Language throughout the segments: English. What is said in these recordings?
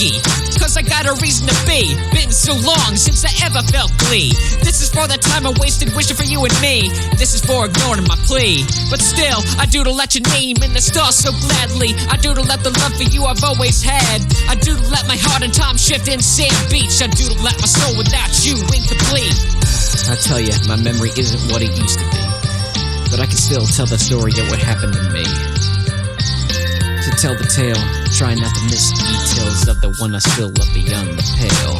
cranky, cause I got a reason to be. Been so long since I ever felt glee. This is for the time I wasted wishing for you and me. This is for ignoring my plea. But still, I do to let your name in the stars so gladly. I do to let the love for you I've always had. I do to let my heart and time shift in sand beach. I do to let my soul without you incomplete. I tell you, my memory isn't what it used to be, but I can still tell the story of what happened to me. To tell the tale, try not to miss details of the one I still love beyond the pale.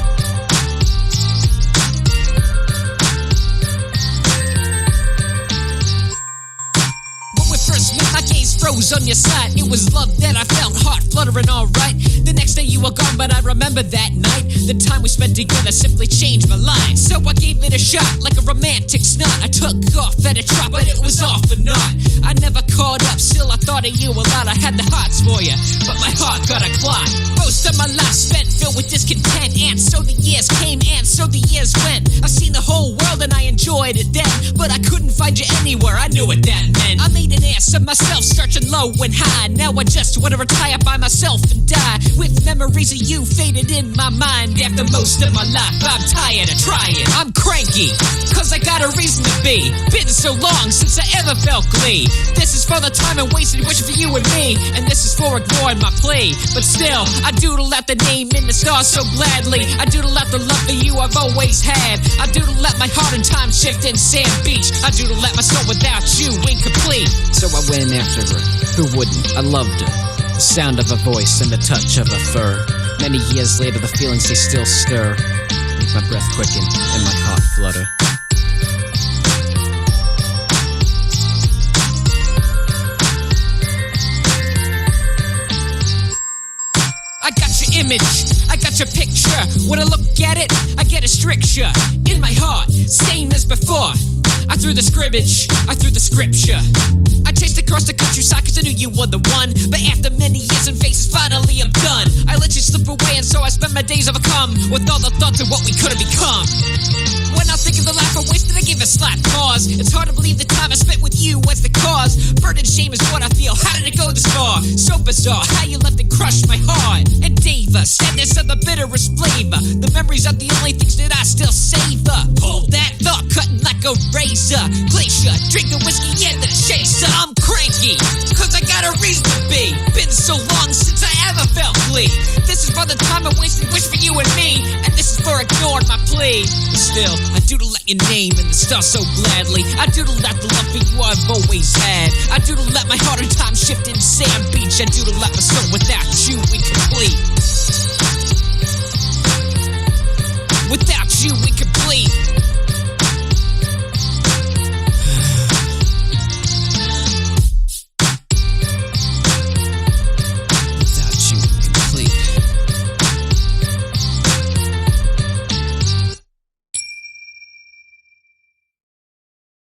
My gaze froze on your side. It was love that I felt, heart fluttering alright. The next day you were gone, but I remember that night. The time we spent together simply changed my life. So I gave it a shot, like a romantic snot. I took off at a trot, but it was all for naught. I never caught up, still I thought of you a lot. I had the hots for you, but my heart got a clot. Most of my life spent filled with discontent, and so the years came and so the years went. I've seen the whole world and I enjoyed it then, but I couldn't find you anywhere, I knew what that meant. I made an ass of myself, searching low and high. Now I just wanna retire by myself and die, with memories of you faded in my mind. After most of my life, I'm tired of trying. I'm cranky, cause I got a reason to be. Been so long since I ever felt glee. This is for the time I wasted wishing for you and me, and this is for ignoring my plea. But still, I do to let the name in the stars so gladly. I do to let the love for you I've always had. I do to let my heart and time shift in sand beach. I do to let my soul without you incomplete. So I went after her. Who wouldn't? I loved her. The sound of a voice and the touch of a fur. Many years later, the feelings they still stir. Make my breath quicken and my heart flutter. I got your image, I got your picture. When I look at it, I get a stricture in my heart, same as before. I threw the scrimmage, I threw the scripture. I chased across the countryside cause I knew you were the one. But after many years and faces, finally I'm done. I let you slip away and so I spent my days overcome with all the thoughts of what we could have become. When I think of the life I wasted, I give a slight pause. It's hard to believe the time I spent with you was the cause. Burden shame is what I feel, how did it go this far? So bizarre, how you left it crushed my heart. And diva, sadness of the bitterest flavor. The memories are the only things that I still savor. Hold that thought, cutting like a razor. Glacier, drink the whiskey and the chaser. I'm cranky, cause I got a reason to be. Been so long since I ever felt glee. This is for the time I wasted, wish for you and me, and this is for ignoring my plea. But still, I do to let your name in the stars so gladly. I do to let the love for you I've always had. I do to let my heart and time shift in sand beach. I do to let my soul without you incomplete.